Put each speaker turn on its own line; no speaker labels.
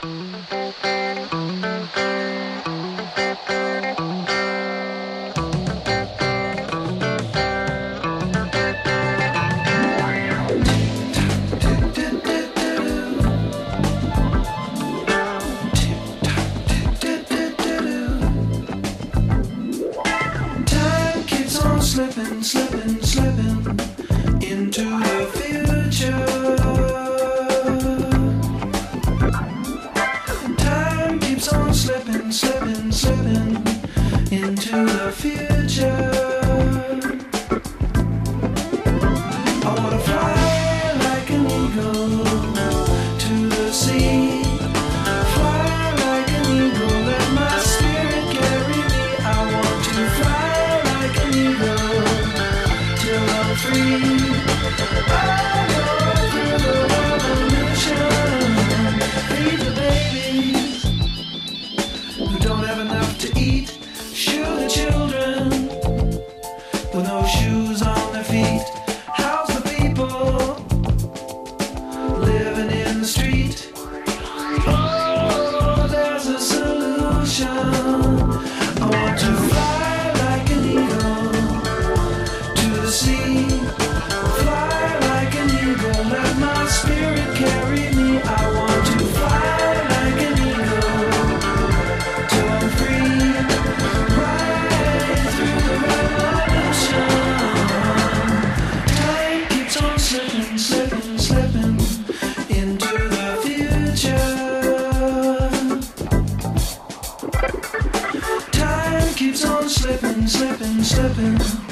Slipping, slipping, slipping into the future. Time keeps on slipping, slipping, slipping into the future. I wanna fly like an eagle to the sea. Fly like an eagle, let my spirit carry me. I want to fly like an eagle till I'm free. I go through the revolution. Feed the babies who don't have enough to eat. Shoe the children with no shoes on their feet. House the people living in the street. Oh, there's a solution. I want to fly like an eagle to the sea. Fly like an eagle, let my spirit carry me. I want to fly like an eagle till I'm free. Right through the revolution. Time keeps on slipping, slipping, slipping into the future. Time keeps on slipping, slipping, slipping